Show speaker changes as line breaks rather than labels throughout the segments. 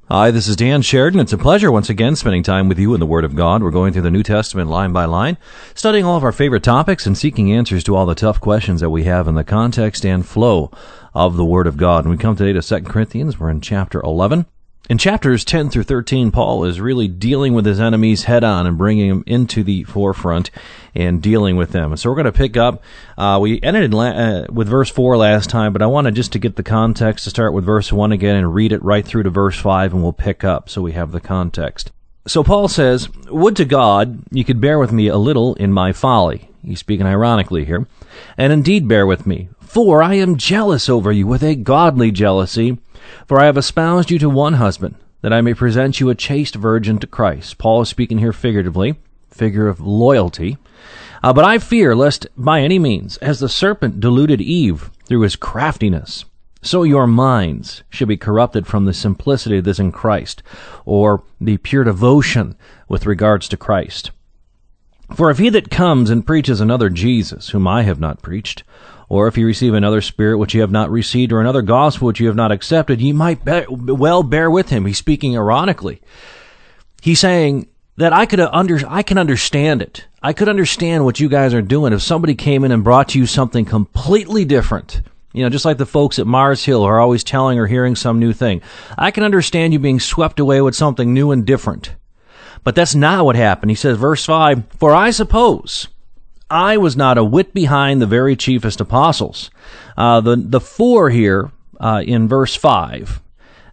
Hi, this is Dan Sheridan. It's a pleasure once again spending time with you in the Word of God. We're going through the New Testament line by line, studying all of our favorite topics and seeking answers to all the tough questions that we have in the context and flow of the Word of God. And we come today to 2 Corinthians. We're in chapter 11. In chapters 10 through 13, Paul is really dealing with his enemies head on and bringing them into the forefront and dealing with them. So we're going to pick up, we ended with verse 4 last time, but I wanted just to get the context to start with verse 1 again and read it right through to verse 5, and we'll pick up so we have the context. So Paul says, "Would to God you could bear with me a little in my folly." He's speaking ironically here. "And indeed bear with me, for I am jealous over you with a godly jealousy. For I have espoused you to one husband, that I may present you a chaste virgin to Christ." Paul is speaking here figuratively, figure of loyalty. "But I fear lest by any means, as the serpent deluded Eve through his craftiness, so your minds should be corrupted from the simplicity that is in Christ," or the pure devotion with regards to Christ. "For if he that comes and preaches another Jesus, whom I have not preached, or if you receive another spirit which you have not received, or another gospel which you have not accepted, ye might well bear with him." He's speaking ironically. He's saying that I can understand it. I could understand what you guys are doing if somebody came in and brought you something completely different. You know, just like the folks at Mars Hill are always telling or hearing some new thing. I can understand you being swept away with something new and different. But that's not what happened. He says, verse 5, "For I suppose I was not a whit behind the very chiefest apostles." The "for" here in verse 5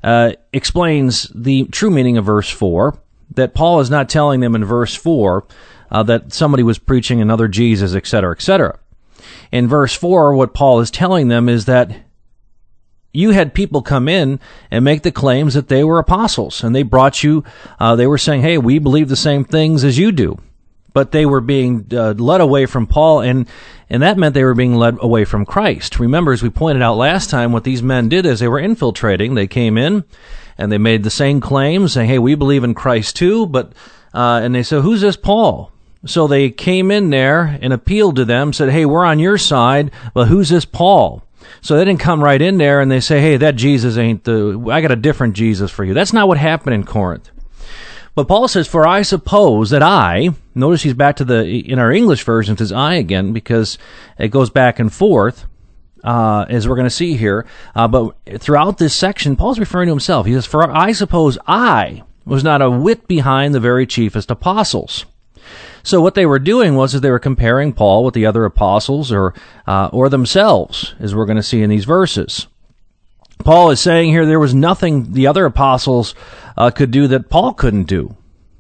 explains the true meaning of verse 4, that Paul is not telling them in verse 4 that somebody was preaching another Jesus, etc., etc. In verse 4, what Paul is telling them is that you had people come in and make the claims that they were apostles, and they brought you, they were saying, hey, we believe the same things as you do. But they were being led away from Paul, and that meant they were being led away from Christ. Remember, as we pointed out last time, what these men did is they were infiltrating. They came in, and they made the same claims, saying, hey, we believe in Christ too, but and they said, who's this Paul? So they came in there and appealed to them, said, hey, we're on your side, but who's this Paul? So they didn't come right in there and they say, hey, that Jesus ain't I got a different Jesus for you. That's not what happened in Corinth. But Paul says, "For I suppose that I," notice he's back to in our English version, it says I again, because it goes back and forth, as we're going to see here. But throughout this section, Paul's referring to himself. He says, "For I suppose I was not a whit behind the very chiefest apostles." So what they were doing was they were comparing Paul with the other apostles or themselves, as we're going to see in these verses. Paul is saying here there was nothing the other apostles could do that Paul couldn't do.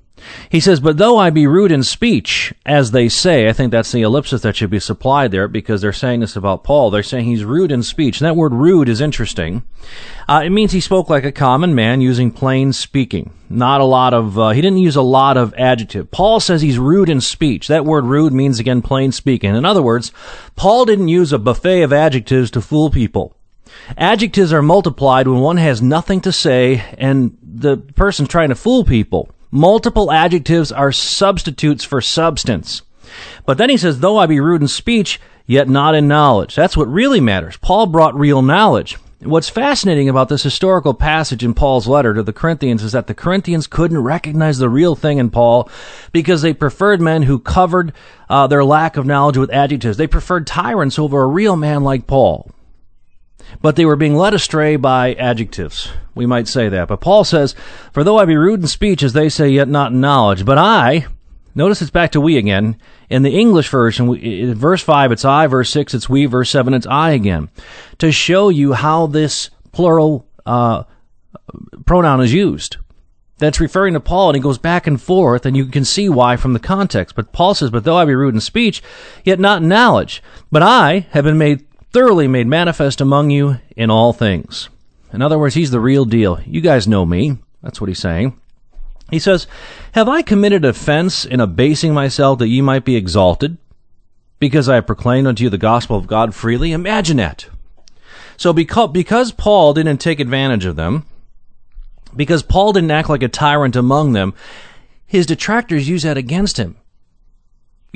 He says, "But though I be rude in speech, as they say," I think that's the ellipsis that should be supplied there, because they're saying this about Paul. They're saying he's rude in speech. And that word rude is interesting. It means he spoke like a common man, using plain speaking. Not a lot of, he didn't use a lot of adjective. Paul says he's rude in speech. That word rude means, again, plain speaking. In other words, Paul didn't use a buffet of adjectives to fool people. Adjectives are multiplied when one has nothing to say and the person's trying to fool people. Multiple adjectives are substitutes for substance. But then he says, "Though I be rude in speech, yet not in knowledge." That's what really matters. Paul brought real knowledge. What's fascinating about this historical passage in Paul's letter to the Corinthians is that the Corinthians couldn't recognize the real thing in Paul because they preferred men who covered their lack of knowledge with adjectives. They preferred tyrants over a real man like Paul. But they were being led astray by adjectives. We might say that. But Paul says, "For though I be rude in speech, as they say, yet not in knowledge. But I," notice it's back to we again. In the English version, in verse 5, it's I. Verse 6, it's we. Verse 7, it's I again. To show you how this plural pronoun is used. That's referring to Paul, and he goes back and forth, and you can see why from the context. But Paul says, "But though I be rude in speech, yet not in knowledge. But I have been thoroughly made manifest among you in all things." In other words, he's the real deal. You guys know me. That's what he's saying. He says, "Have I committed offense in abasing myself that ye might be exalted? Because I have proclaimed unto you the gospel of God freely?" Imagine that. So because Paul didn't take advantage of them, because Paul didn't act like a tyrant among them, his detractors use that against him.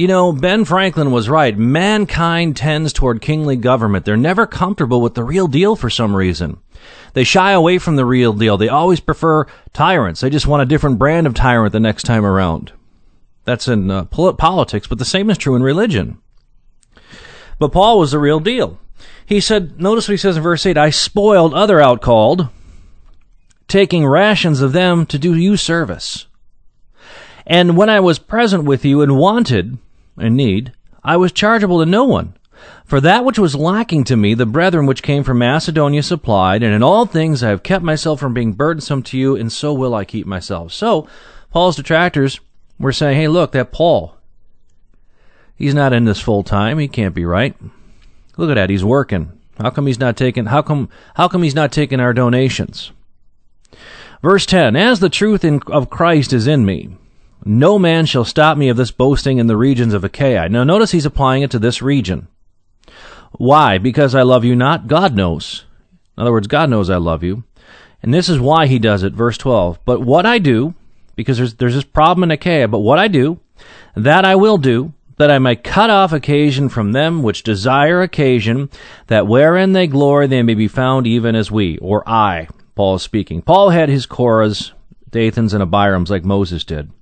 Ben Franklin was right. Mankind tends toward kingly government. They're never comfortable with the real deal for some reason. They shy away from the real deal. They always prefer tyrants. They just want a different brand of tyrant the next time around. That's in politics, but the same is true in religion. But Paul was the real deal. He said, notice what he says in verse 8, I spoiled other outcalled, taking rations of them to do you service. And when I was present with you and wanted, in need, I was chargeable to no one. For that which was lacking to me, the brethren which came from Macedonia supplied, and in all things I have kept myself from being burdensome to you, and so will I keep myself. So, Paul's detractors were saying, hey, look, that Paul, he's not in this full time. He can't be right. Look at that. He's working. How come he's not taking our donations? Verse 10, as the truth of Christ is in me, no man shall stop me of this boasting in the regions of Achaia. Now notice he's applying it to this region. Why? Because I love you not? God knows. In other words, God knows I love you. And this is why he does it. Verse 12. But what I do, because there's this problem in Achaia, but what I do, that I will do, that I may cut off occasion from them which desire occasion, that wherein they glory they may be found even as we, or I, Paul is speaking. Paul had his Korahs, Dathans, and Abirams like Moses did.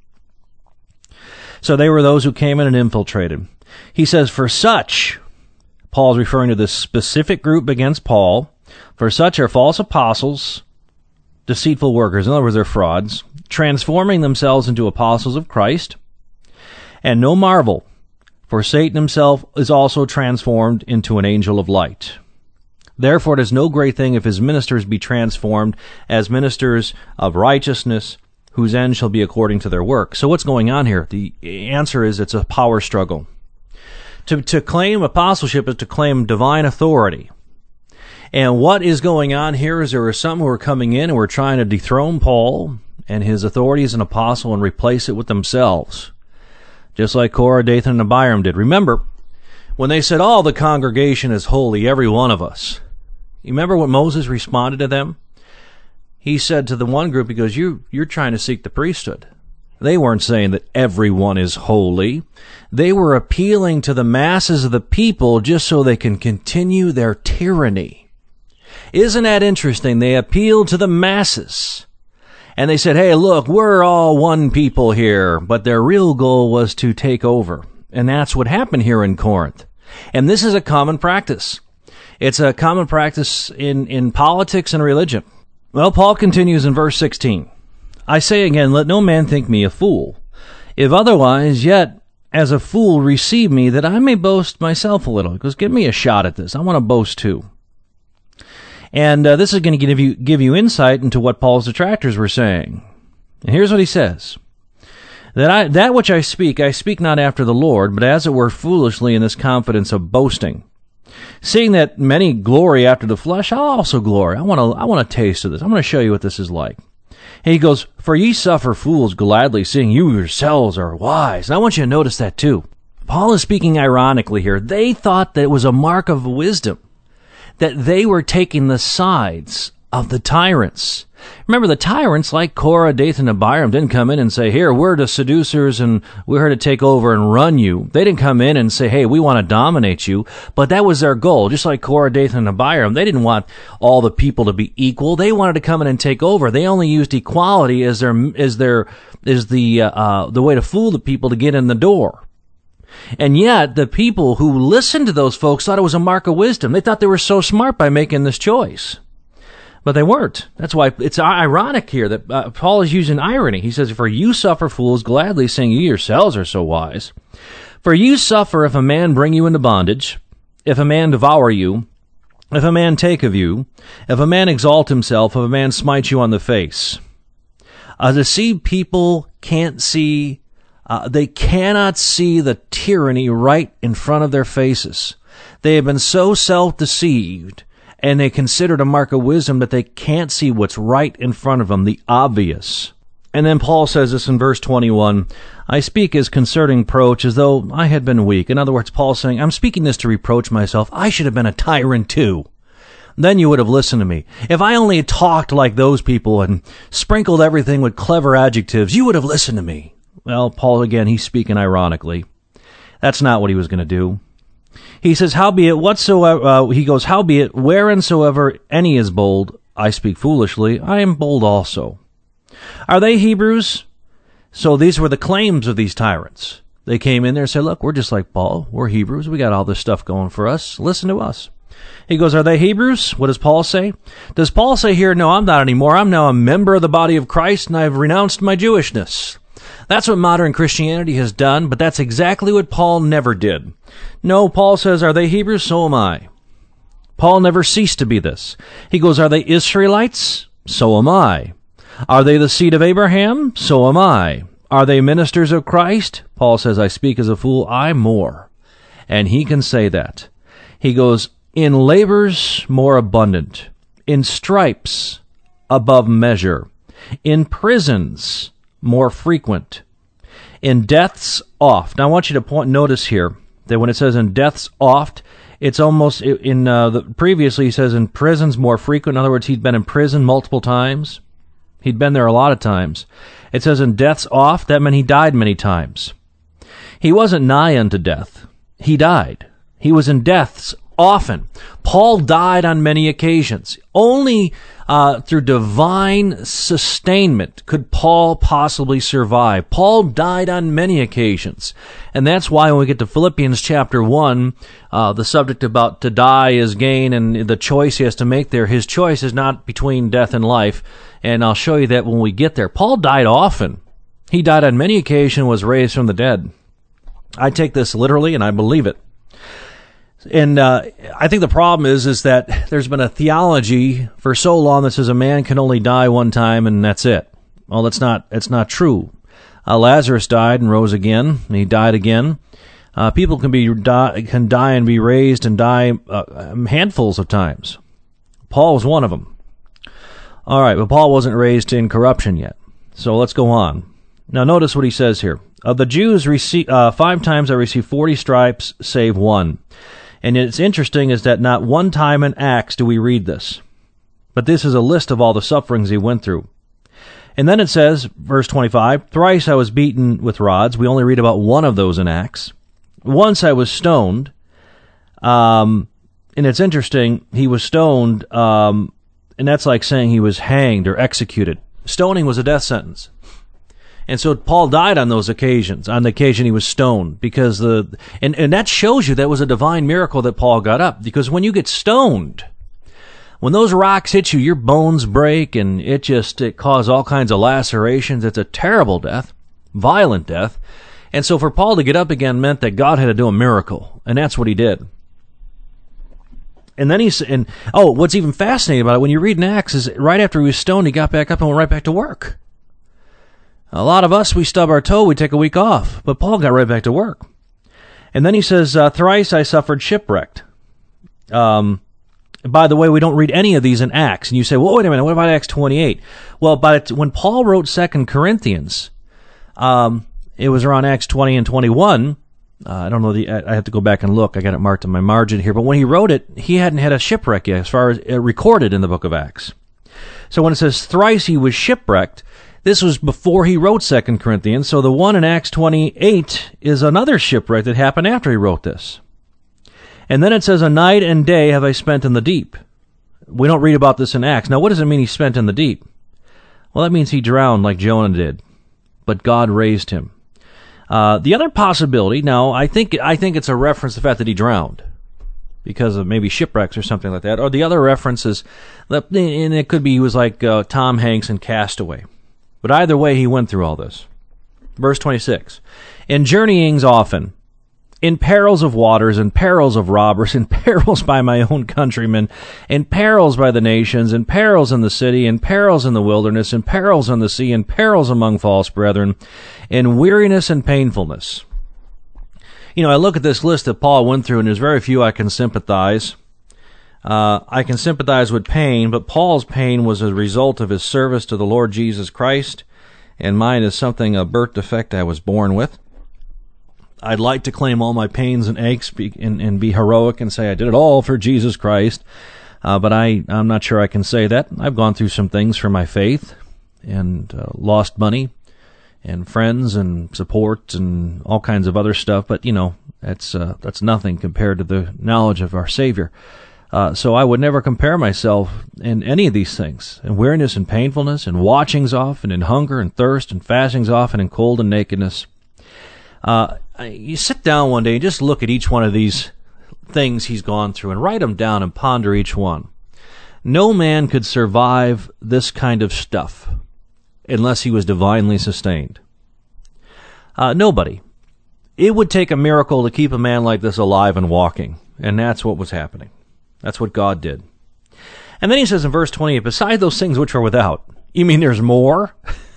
So they were those who came in and infiltrated. He says, for such, Paul's referring to this specific group against Paul, for such are false apostles, deceitful workers, in other words, they're frauds, transforming themselves into apostles of Christ. And no marvel, for Satan himself is also transformed into an angel of light. Therefore it is no great thing if his ministers be transformed as ministers of righteousness, whose end shall be according to their work. So what's going on here? The answer is it's a power struggle. To claim apostleship is to claim divine authority. And what is going on here is there are some who are coming in and were trying to dethrone Paul and his authority as an apostle and replace it with themselves. Just like Korah, Dathan, and Abiram did. Remember, when they said, the congregation is holy, every one of us. You remember what Moses responded to them? He said to the one group, he goes, you're trying to seek the priesthood. They weren't saying that everyone is holy. They were appealing to the masses of the people just so they can continue their tyranny. Isn't that interesting? They appealed to the masses. And they said, hey, look, we're all one people here. But their real goal was to take over. And that's what happened here in Corinth. And this is a common practice. It's a common practice in politics and religion. Well, Paul continues in verse 16. I say again, let no man think me a fool. If otherwise, yet as a fool receive me, that I may boast myself a little. He goes, give me a shot at this. I want to boast too. And this is going to give you insight into what Paul's detractors were saying. And here's what he says. That which I speak not after the Lord, but as it were foolishly in this confidence of boasting. Seeing that many glory after the flesh, I'll also glory. I want a taste of this. I'm going to show you what this is like. And he goes, for ye suffer fools gladly, seeing you yourselves are wise. And I want you to notice that too. Paul is speaking ironically here. They thought that it was a mark of wisdom, that they were taking the sides of the tyrants. Remember, the tyrants like Korah, Dathan, and Abiram didn't come in and say, here, we're the seducers and we're here to take over and run you. They didn't come in and say, hey, we want to dominate you. But that was their goal. Just like Korah, Dathan, and Abiram, they didn't want all the people to be equal. They wanted to come in and take over. They only used equality as the way to fool the people to get in the door. And yet, the people who listened to those folks thought it was a mark of wisdom. They thought they were so smart by making this choice. But they weren't. That's why it's ironic here that Paul is using irony. He says, for you suffer fools gladly, saying you yourselves are so wise. For you suffer if a man bring you into bondage, if a man devour you, if a man take of you, if a man exalt himself, if a man smite you on the face. Deceived people can't see, they cannot see the tyranny right in front of their faces. They have been so self-deceived, and they consider it a mark of wisdom that they can't see what's right in front of them, the obvious. And then Paul says this in verse 21, I speak as concerning reproach as though I had been weak. In other words, Paul's saying, I'm speaking this to reproach myself. I should have been a tyrant too. Then you would have listened to me. If I only had talked like those people and sprinkled everything with clever adjectives, you would have listened to me. Well, Paul, again, he's speaking ironically. That's not what he was going to do. He says, howbeit whereinsoever any is bold, I speak foolishly, I am bold also. Are they Hebrews? So these were the claims of these tyrants. They came in there and said, look, we're just like Paul. We're Hebrews. We got all this stuff going for us. Listen to us. He goes, are they Hebrews? What does Paul say? Does Paul say here, no, I'm not anymore. I'm now a member of the body of Christ, and I've renounced my Jewishness. That's what modern Christianity has done, but that's exactly what Paul never did. No, Paul says, are they Hebrews? So am I. Paul never ceased to be this. He goes, are they Israelites? So am I. Are they the seed of Abraham? So am I. Are they ministers of Christ? Paul says, I speak as a fool, I more. And he can say that. He goes, in labors more abundant, in stripes above measure, in prisons more frequent, in deaths oft. Now I want you to notice here that when it says in deaths oft, it's almost previously he says in prisons more frequent. In other words, he'd been in prison multiple times. He'd been there a lot of times. It says in deaths oft, that meant he died many times. He wasn't nigh unto death. He died. He was in deaths often. Paul died on many occasions. Only through divine sustainment could Paul possibly survive. Paul died on many occasions. And that's why when we get to Philippians chapter 1, the subject about to die is gain and the choice he has to make there, his choice is not between death and life. And I'll show you that when we get there. Paul died often. He died on many occasions, was raised from the dead. I take this literally, and I believe it. And I think the problem is that there's been a theology for so long that says a man can only die one time, and that's it. Well, it's not true. Lazarus died and rose again, and he died again. People can die and be raised and die handfuls of times. Paul was one of them. All right, but Paul wasn't raised in corruption yet. So let's go on. Now notice what he says here. Of the Jews, 5 times I received 40 stripes, save one. And it's interesting is that not one time in Acts do we read this. But this is a list of all the sufferings he went through. And then it says, verse 25, thrice I was beaten with rods. We only read about one of those in Acts. Once I was stoned. And it's interesting, he was stoned, and that's like saying he was hanged or executed. Stoning was a death sentence. And so Paul died on those occasions. On the occasion he was stoned. Because and that shows you that was a divine miracle that Paul got up. Because when you get stoned, when those rocks hit you, your bones break and it causes all kinds of lacerations. It's a terrible death. Violent death. And so for Paul to get up again meant that God had to do a miracle. And that's what he did. And then what's even fascinating about it, when you read in Acts, is right after he was stoned, he got back up and went right back to work. A lot of us, we stub our toe, we take a week off. But Paul got right back to work. And then he says, thrice I suffered shipwrecked. By the way, we don't read any of these in Acts. And you say, well, wait a minute, what about Acts 28? Well, when Paul wrote 2 Corinthians, it was around Acts 20 and 21. I don't know, I have to go back and look. I got it marked on my margin here. But when he wrote it, he hadn't had a shipwreck yet, as far as recorded in the book of Acts. So when it says thrice he was shipwrecked, this was before he wrote 2 Corinthians. So the one in Acts 28 is another shipwreck that happened after he wrote this. And then it says, a night and day have I spent in the deep. We don't read about this in Acts. Now, what does it mean he spent in the deep? Well, that means he drowned like Jonah did. But God raised him. The other possibility, now, I think it's a reference to the fact that he drowned because of maybe shipwrecks or something like that. Or the other reference is, and it could be he was like Tom Hanks in Castaway. But either way, he went through all this. Verse 26, in journeyings often, in perils of waters, in perils of robbers, in perils by my own countrymen, in perils by the nations, in perils in the city, in perils in the wilderness, in perils on the sea, in perils among false brethren, in weariness and painfulness. You know, I look at this list that Paul went through, and there's very few I can sympathize. I can sympathize with pain, but Paul's pain was a result of his service to the Lord Jesus Christ, and mine is something, a birth defect I was born with. I'd like to claim all my pains and aches and be heroic and say I did it all for Jesus Christ, but I'm not sure I can say that. I've gone through some things for my faith and lost money and friends and support and all kinds of other stuff. But, that's nothing compared to the knowledge of our Savior. So I would never compare myself in any of these things. In weariness and painfulness, and watchings often, in hunger and thirst, and fastings often, and cold and nakedness. You sit down one day and just look at each one of these things he's gone through and write them down and ponder each one. No man could survive this kind of stuff unless he was divinely sustained. Nobody. It would take a miracle to keep a man like this alive and walking, and that's what was happening. That's what God did. And then he says in verse 28, beside those things which are without. You mean there's more?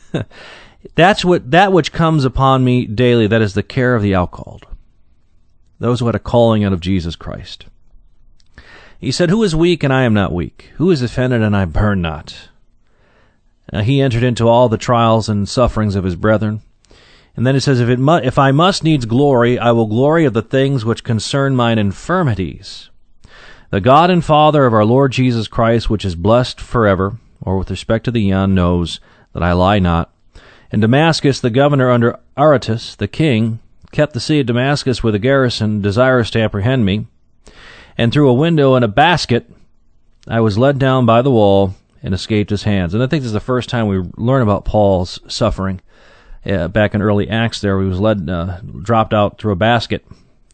That which comes upon me daily, that is the care of the outcalled, those who had a calling out of Jesus Christ. He said, who is weak and I am not weak? Who is offended and I burn not? He entered into all the trials and sufferings of his brethren. And then it says, if I must needs glory, I will glory of the things which concern mine infirmities. The God and Father of our Lord Jesus Christ, which is blessed forever, or with respect to the eon, knows that I lie not. In Damascus, the governor under Aretas, the king, kept the city of Damascus with a garrison, desirous to apprehend me. And through a window in a basket, I was led down by the wall and escaped his hands. And I think this is the first time we learn about Paul's suffering. Back in early Acts there, he was dropped out through a basket.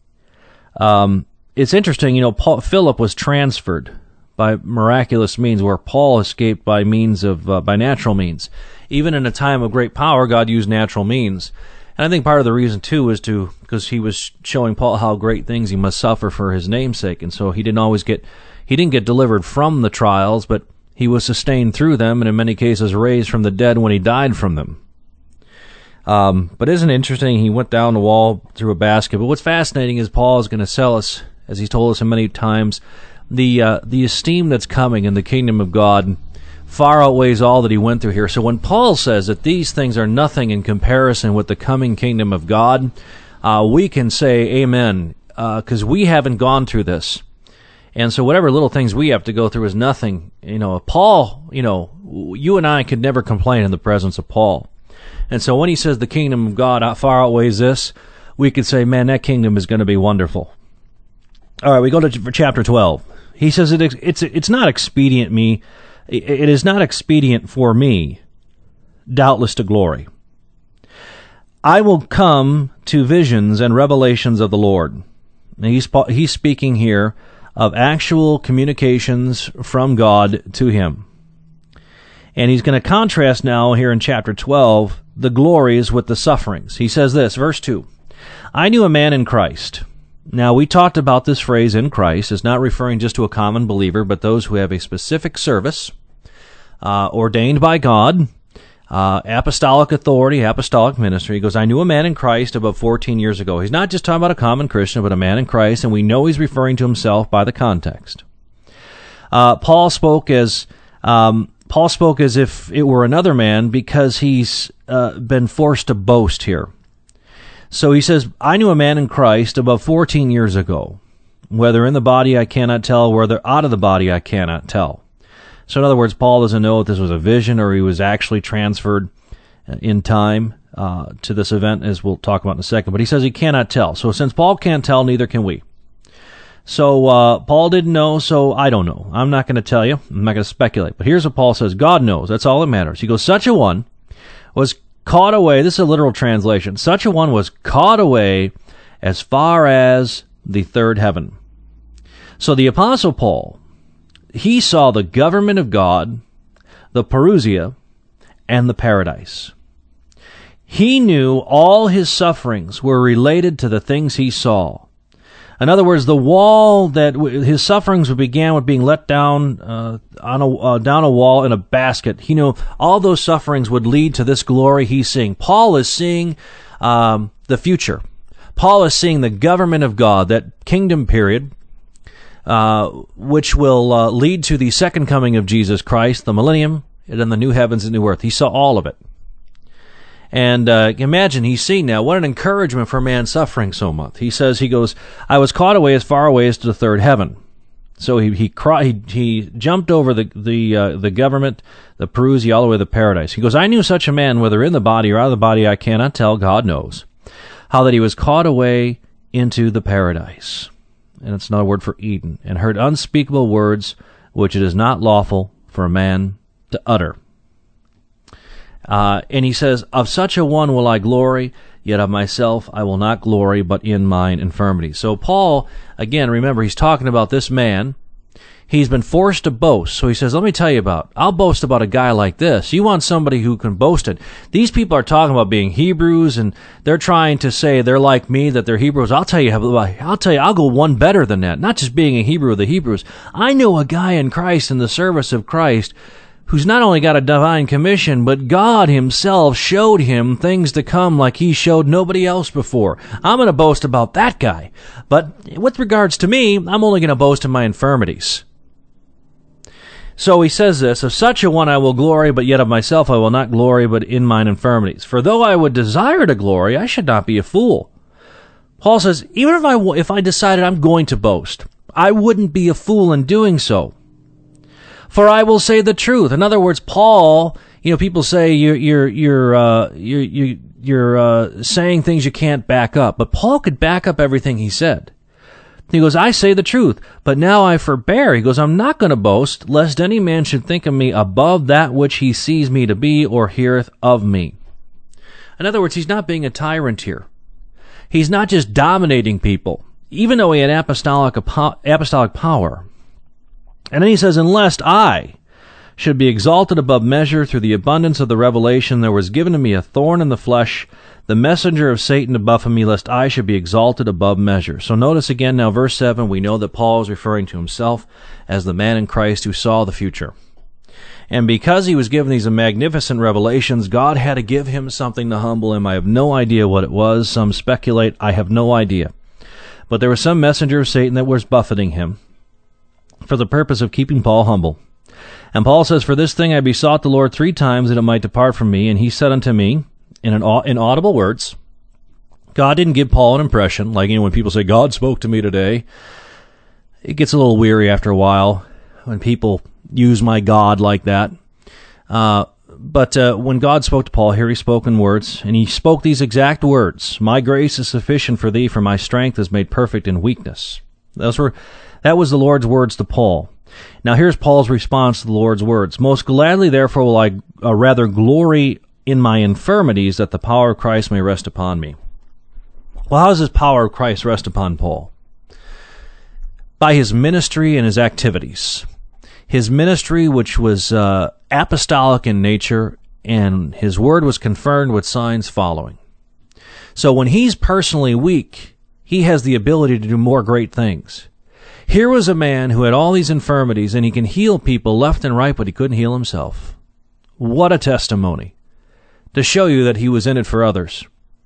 It's interesting, Philip was transferred by miraculous means, where Paul escaped by natural means. Even in a time of great power, God used natural means. And I think part of the reason, too, is because he was showing Paul how great things he must suffer for his name's sake. And so he didn't get delivered from the trials, but he was sustained through them, and in many cases raised from the dead when he died from them. But isn't it interesting? He went down the wall through a basket. But what's fascinating is Paul is going to sell us, as he's told us many times, the esteem that's coming in the kingdom of God far outweighs all that he went through here. So when Paul says that these things are nothing in comparison with the coming kingdom of God, we can say amen, because we haven't gone through this. And so whatever little things we have to go through is nothing. Paul, you and I could never complain in the presence of Paul. And so when he says the kingdom of God far outweighs this, we could say, man, that kingdom is going to be wonderful. All right, we go to chapter 12. He says it's not expedient me. It is not expedient for me, doubtless to glory. I will come to visions and revelations of the Lord. And he's speaking here of actual communications from God to him. And he's going to contrast now here in chapter 12 the glories with the sufferings. He says this, verse 2, I knew a man in Christ. Now, we talked about this phrase in Christ as not referring just to a common believer, but those who have a specific service ordained by God, apostolic authority, apostolic ministry. He goes, I knew a man in Christ about 14 years ago. He's not just talking about a common Christian, but a man in Christ, and we know he's referring to himself by the context. Paul spoke as if it were another man because he's been forced to boast here. So he says, I knew a man in Christ about 14 years ago. Whether in the body I cannot tell, whether out of the body I cannot tell. So in other words, Paul doesn't know if this was a vision or he was actually transferred in time to this event, as we'll talk about in a second. But he says he cannot tell. So since Paul can't tell, neither can we. So Paul didn't know, so I don't know. I'm not going to tell you. I'm not going to speculate. But here's what Paul says. God knows. That's all that matters. He goes, such a one was caught away. This is a literal translation. Such a one was caught away as far as the third heaven. So the Apostle Paul, he saw the government of God, the Parousia, and the paradise. He knew all his sufferings were related to the things he saw. In other words, the wall that his sufferings began with being let down down a wall in a basket. He knew all those sufferings would lead to this glory he's seeing. Paul is seeing the future. Paul is seeing the government of God, that kingdom period, which will lead to the second coming of Jesus Christ, the millennium, and then the new heavens and new earth. He saw all of it. And imagine he's seen now. What an encouragement for a man suffering so much. He goes, I was caught away as far away as to the third heaven. So he jumped over the government, the Perusia, all the way to paradise. He goes, I knew such a man, whether in the body or out of the body, I cannot tell, God knows, how that he was caught away into the paradise. And it's another word for Eden, and heard unspeakable words, which it is not lawful for a man to utter. And he says, of such a one will I glory, yet of myself I will not glory, but in mine infirmity. So Paul, again, remember, he's talking about this man. He's been forced to boast. So he says, let me tell you I'll boast about a guy like this. You want somebody who can boast it. These people are talking about being Hebrews, and they're trying to say they're like me, that they're Hebrews. I'll tell you, I'll go one better than that. Not just being a Hebrew of the Hebrews. I know a guy in Christ, in the service of Christ, who's not only got a divine commission, but God himself showed him things to come like he showed nobody else before. I'm going to boast about that guy. But with regards to me, I'm only going to boast in my infirmities. So he says this, of such a one I will glory, but yet of myself I will not glory, but in mine infirmities. For though I would desire to glory, I should not be a fool. Paul says, even if I decided I'm going to boast, I wouldn't be a fool in doing so. For I will say the truth. In other words, Paul, people say you're saying things you can't back up, but Paul could back up everything he said. He goes, I say the truth, but now I forbear. He goes, I'm not going to boast, lest any man should think of me above that which he sees me to be or heareth of me. In other words, he's not being a tyrant here. He's not just dominating people, even though he had apostolic power. And then he says, and lest I should be exalted above measure through the abundance of the revelation, there was given to me a thorn in the flesh, the messenger of Satan to buffet me, lest I should be exalted above measure. So notice again now, verse 7, we know that Paul is referring to himself as the man in Christ who saw the future. And because he was given these magnificent revelations, God had to give him something to humble him. I have no idea what it was. Some speculate. I have no idea. But there was some messenger of Satan that was buffeting him for the purpose of keeping Paul humble. And Paul says, for this thing I besought the Lord 3 times that it might depart from me. And he said unto me, in audible words, God didn't give Paul an impression. Like, when people say, God spoke to me today, it gets a little weary after a while when people use my God like that. But when God spoke to Paul, here he spoke in words, and he spoke these exact words, my grace is sufficient for thee, for my strength is made perfect in weakness. That was the Lord's words to Paul. Now here's Paul's response to the Lord's words. Most gladly, therefore, will I rather glory in my infirmities, that the power of Christ may rest upon me. Well, how does this power of Christ rest upon Paul? By his ministry and his activities. His ministry, which was apostolic in nature, and his word was confirmed with signs following. So when he's personally weak, he has the ability to do more great things. Here was a man who had all these infirmities, and he can heal people left and right, but he couldn't heal himself. What a testimony. To show you that he was in it for others.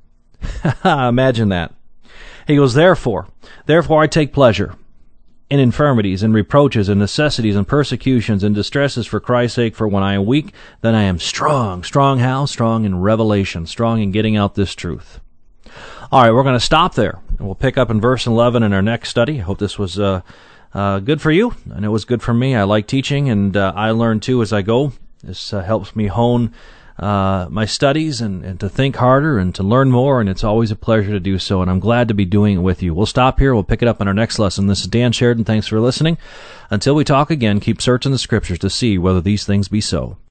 Imagine that. He goes, Therefore I take pleasure in infirmities and reproaches and necessities and persecutions and distresses for Christ's sake, for when I am weak, then I am strong. Strong how? Strong in revelation. Strong in getting out this truth. All right, we're going to stop there, and we'll pick up in verse 11 in our next study. I hope this was good for you, and it was good for me. I like teaching, and I learn too as I go. This helps me hone my studies and to think harder and to learn more, and it's always a pleasure to do so, and I'm glad to be doing it with you. We'll stop here. We'll pick it up in our next lesson. This is Dan Sheridan. Thanks for listening. Until we talk again, keep searching the Scriptures to see whether these things be so.